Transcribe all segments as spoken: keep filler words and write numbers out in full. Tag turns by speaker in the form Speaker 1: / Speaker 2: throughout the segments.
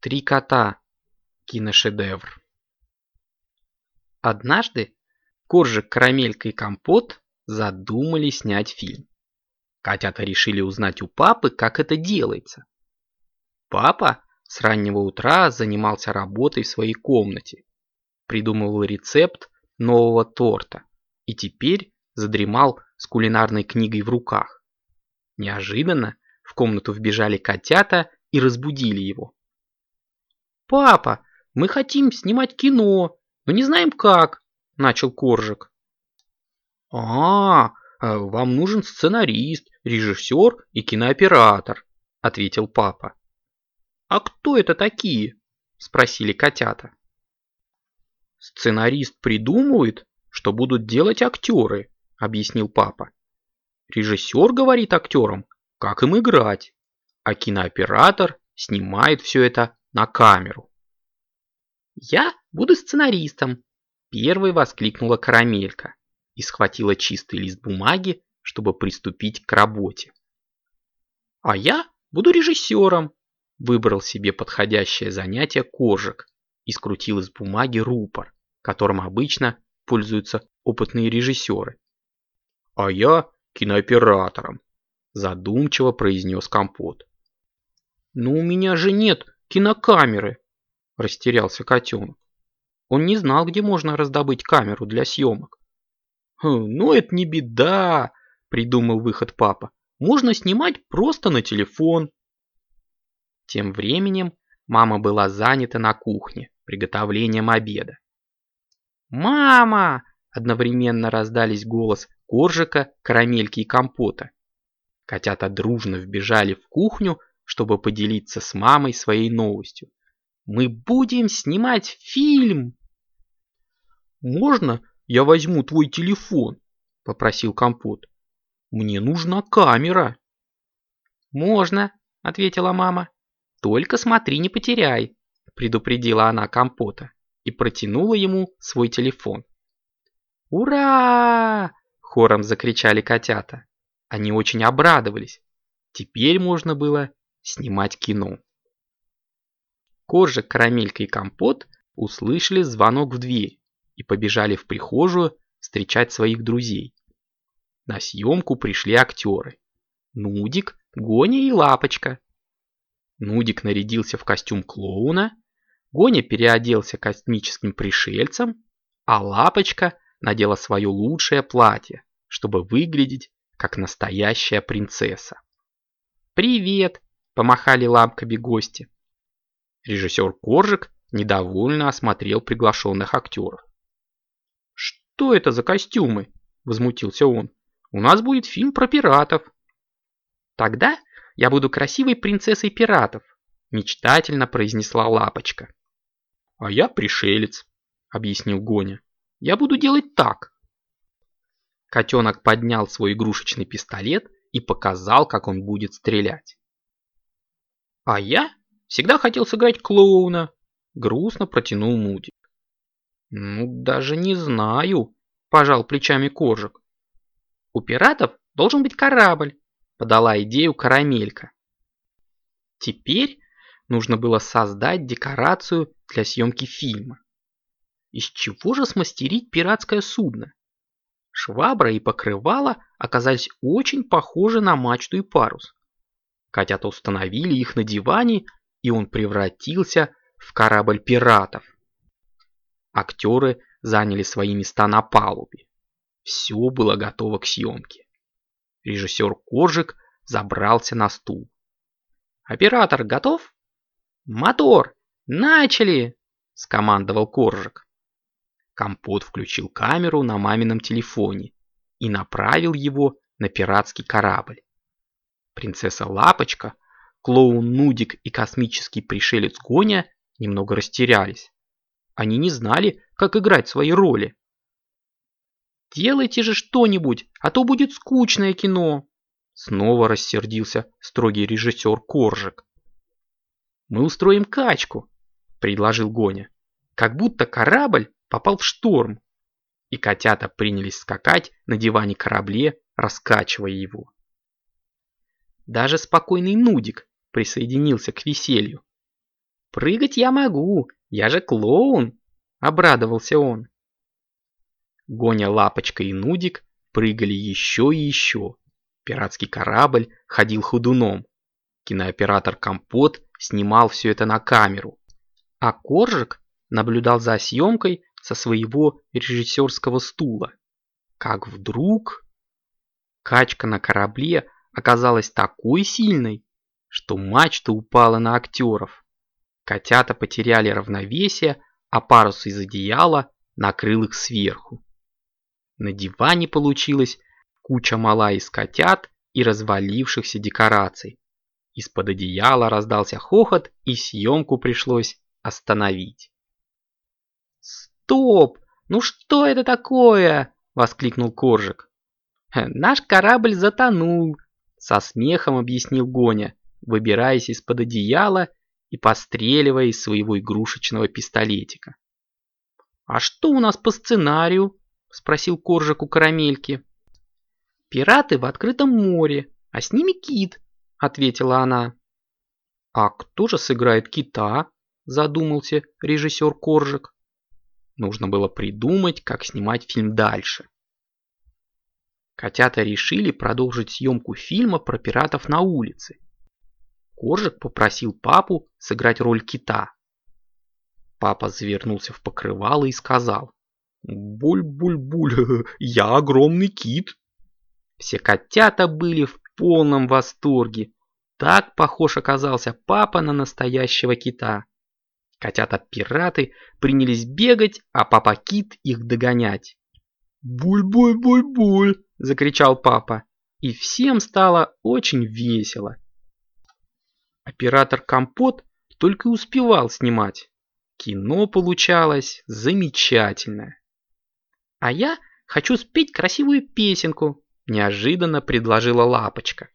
Speaker 1: Три кота. Киношедевр. Однажды Коржик, Карамелька и Компот задумали снять фильм. Котята решили узнать у папы, как это делается. Папа с раннего утра занимался работой в своей комнате, придумывал рецепт нового торта и теперь задремал с кулинарной книгой в руках. Неожиданно в комнату вбежали котята и разбудили его. «Папа, мы хотим снимать кино, но не знаем как», – начал Коржик. «А, вам нужен сценарист, режиссер и кинооператор», – ответил папа. «А кто это такие?» – спросили котята. «Сценарист придумывает, что будут делать актеры», – объяснил папа. «Режиссер говорит актерам, как им играть, а кинооператор снимает все это на камеру». «Я буду сценаристом», – первой воскликнула Карамелька и схватила чистый лист бумаги, чтобы приступить к работе. «А я буду режиссером», – выбрал себе подходящее занятие Коржик и скрутил из бумаги рупор, которым обычно пользуются опытные режиссеры. «А я кинооператором», – задумчиво произнес Компот. «Но у меня же нет кинокамеры», – растерялся котенок. Он не знал, где можно раздобыть камеру для съемок. «Ну это не беда», – придумал выход папа. «Можно снимать просто на телефон». Тем временем мама была занята на кухне приготовлением обеда. «Мама!» – одновременно раздались голос Коржика, Карамельки и Компота. Котята дружно вбежали в кухню, чтобы поделиться с мамой своей новостью. «Мы будем снимать фильм!» «Можно я возьму твой телефон?» – попросил Компот. «Мне нужна камера». «Можно», – ответила мама. «Только смотри, не потеряй», – предупредила она Компота и протянула ему свой телефон. «Ура!» – хором закричали котята. Они очень обрадовались. Теперь можно было снимать кино. Коржик, Карамелька и Компот услышали звонок в дверь и побежали в прихожую встречать своих друзей. На съемку пришли актеры. Нудик, Гоня и Лапочка. Нудик нарядился в костюм клоуна, Гоня переоделся космическим пришельцем, а Лапочка надела свое лучшее платье, чтобы выглядеть как настоящая принцесса. «Привет!» – помахали лампками гости. Режиссер Коржик недовольно осмотрел приглашенных актеров. «Что это за костюмы?» – возмутился он. «У нас будет фильм про пиратов». «Тогда я буду красивой принцессой пиратов», – мечтательно произнесла Лапочка. «А я пришелец», – объяснил Гоня. «Я буду делать так». Котенок поднял свой игрушечный пистолет и показал, как он будет стрелять. «А я всегда хотел сыграть клоуна», – грустно протянул Нудик. «Ну, даже не знаю», – пожал плечами Коржик. «У пиратов должен быть корабль», – подала идею Карамелька. Теперь нужно было создать декорацию для съемки фильма. Из чего же смастерить пиратское судно? Швабра и покрывало оказались очень похожи на мачту и парус. Котята установили их на диване, и он превратился в корабль пиратов. Актеры заняли свои места на палубе. Все было готово к съемке. Режиссер Коржик забрался на стул. «Оператор готов?» «Мотор! Начали!» – скомандовал Коржик. Компот включил камеру на мамином телефоне и направил его на пиратский корабль. Принцесса Лапочка, клоун Нудик и космический пришелец Гоня немного растерялись. Они не знали, как играть свои роли. «Делайте же что-нибудь, а то будет скучное кино!» Снова рассердился строгий режиссер Коржик. «Мы устроим качку», – предложил Гоня. «Как будто корабль попал в шторм». И котята принялись скакать на диване-корабле, раскачивая его. Даже спокойный Нудик присоединился к веселью. Прыгать я могу, я же клоун, обрадовался он. Гоня, Лапочка и Нудик прыгали еще и еще. Пиратский корабль ходил ходуном. Кинооператор Компот снимал все это на камеру. А Коржик наблюдал за съемкой со своего режиссерского стула. Как вдруг качка на корабле оказалась такой сильной, что мачта упала на актеров. Котята потеряли равновесие, а парус из одеяла накрыл их сверху. На диване получилась куча мала из котят и развалившихся декораций. Из-под одеяла раздался хохот, и съемку пришлось остановить. «Стоп! Ну что это такое?» — воскликнул Коржик. «Наш корабль затонул», — со смехом объяснил Гоня, выбираясь из-под одеяла и постреливая из своего игрушечного пистолетика. «А что у нас по сценарию?» — спросил Коржик у Карамельки. «Пираты в открытом море, а с ними кит», — ответила она. «А кто же сыграет кита?» — задумался режиссер Коржик. Нужно было придумать, как снимать фильм дальше. Котята решили продолжить съемку фильма про пиратов на улице. Коржик попросил папу сыграть роль кита. Папа завернулся в покрывало и сказал: «Буль-буль-буль, я огромный кит». Все котята были в полном восторге. Так похож оказался папа на настоящего кита. Котята-пираты принялись бегать, а папа-кит их догонять. «Буль-буль-буль-буль!» — закричал папа. И всем стало очень весело. Оператор Компот только и успевал снимать. Кино получалось замечательное. «А я хочу спеть красивую песенку», — неожиданно предложила Лапочка.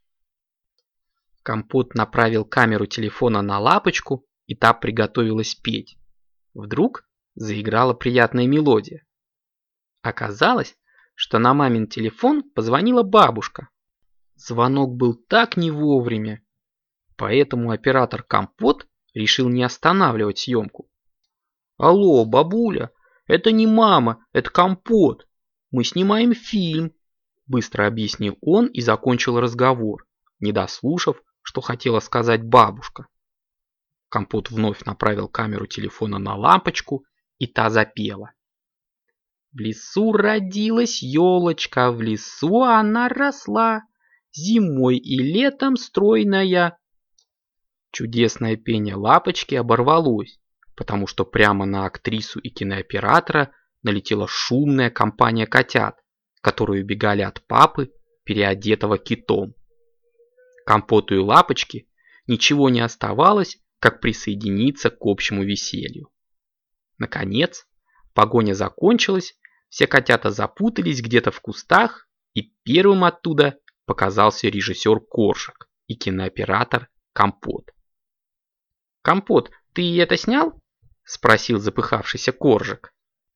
Speaker 1: Компот направил камеру телефона на Лапочку, и та приготовилась петь. Вдруг заиграла приятная мелодия. Оказалось, что на мамин телефон позвонила бабушка. Звонок был так не вовремя, поэтому оператор Компот решил не останавливать съемку. «Алло, бабуля, это не мама, это Компот. Мы снимаем фильм», — быстро объяснил он и закончил разговор, не дослушав, что хотела сказать бабушка. Компот вновь направил камеру телефона на Лапочку, и та запела. «В лесу родилась елочка, в лесу она росла, зимой и летом стройная». Чудесное пение Лапочки оборвалось, потому что прямо на актрису и кинооператора налетела шумная компания котят, которые убегали от папы, переодетого китом. Компоту и Лапочке ничего не оставалось, как присоединиться к общему веселью. Наконец, погоня закончилась, все котята запутались где-то в кустах, и первым оттуда показался режиссер Коржик и кинооператор Компот. «Компот, ты это снял?» — спросил запыхавшийся Коржик.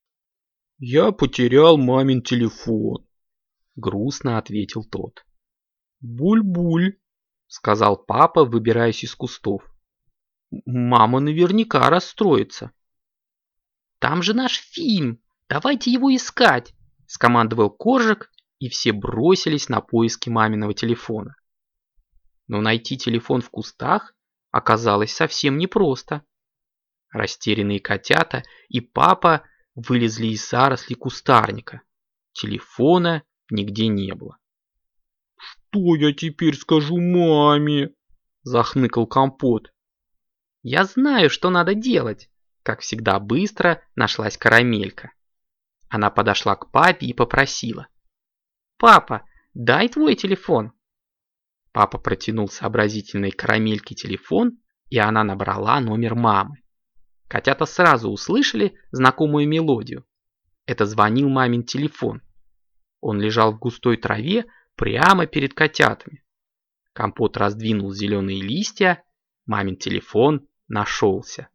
Speaker 1: «Я потерял мамин телефон», — грустно ответил тот. «Буль-буль», — сказал папа, выбираясь из кустов. «Мама наверняка расстроится». «Там же наш фильм, давайте его искать», — скомандовал Коржик, и все бросились на поиски маминого телефона. Но найти телефон в кустах оказалось совсем непросто. Растерянные котята и папа вылезли из зарослей кустарника. Телефона нигде не было. «Что я теперь скажу маме?» — захныкал Компот. «Я знаю, что надо делать», — как всегда быстро нашлась Карамелька. Она подошла к папе и попросила: «Папа, дай твой телефон». Папа протянул сообразительной Карамельке телефон, и она набрала номер мамы. Котята сразу услышали знакомую мелодию. Это звонил мамин телефон. Он лежал в густой траве прямо перед котятами. Компот раздвинул зеленые листья, мамин телефон нашелся.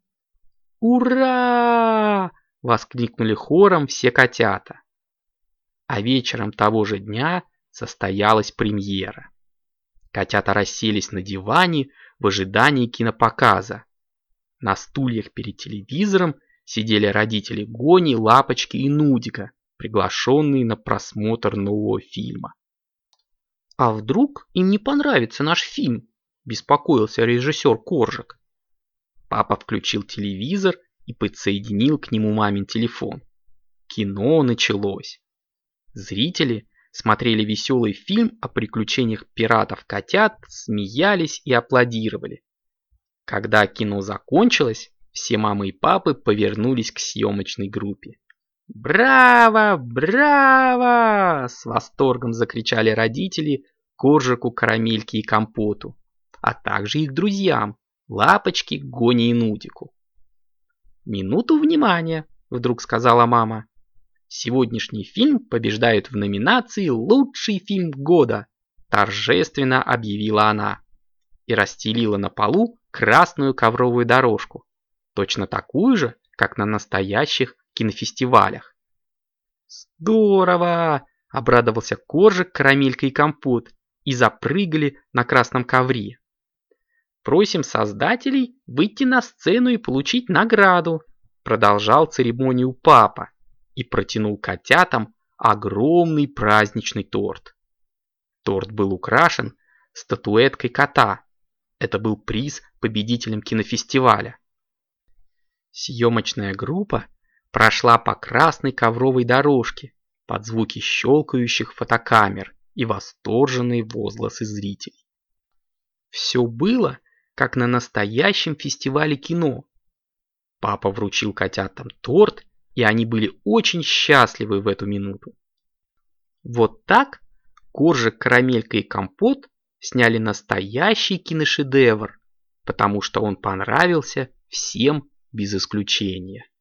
Speaker 1: «Ура!» — воскликнули хором все котята. А вечером того же дня состоялась премьера. Котята расселись на диване в ожидании кинопоказа. На стульях перед телевизором сидели родители Гони, Лапочки и Нудика, приглашенные на просмотр нового фильма. «А вдруг им не понравится наш фильм?» – беспокоился режиссер Коржик. Папа включил телевизор и подсоединил к нему мамин телефон. Кино началось. Зрители смотрели веселый фильм о приключениях пиратов-котят, смеялись и аплодировали. Когда кино закончилось, все мамы и папы повернулись к съемочной группе. «Браво! Браво!» – с восторгом закричали родители Коржику, Карамельке и Компоту, а также их друзьям Лапочке, Гоне и Нудику. «Минуту внимания!» – вдруг сказала мама. «Сегодняшний фильм побеждает в номинации «Лучший фильм года», – торжественно объявила она и расстелила на полу красную ковровую дорожку, точно такую же, как на настоящих кинофестивалях. «Здорово!» – обрадовался Коржик, Карамелька и Компот и запрыгали на красном ковре. «Просим создателей выйти на сцену и получить награду», – продолжал церемонию папа и протянул котятам огромный праздничный торт. Торт был украшен статуэткой кота. Это был приз победителям кинофестиваля. Съемочная группа прошла по красной ковровой дорожке под звуки щелкающих фотокамер и восторженные возгласы зрителей. Все было, как на настоящем фестивале кино. Папа вручил котятам торт, и они были очень счастливы в эту минуту. Вот так Коржик, Карамелька и Компот сняли настоящий киношедевр, потому что он понравился всем без исключения.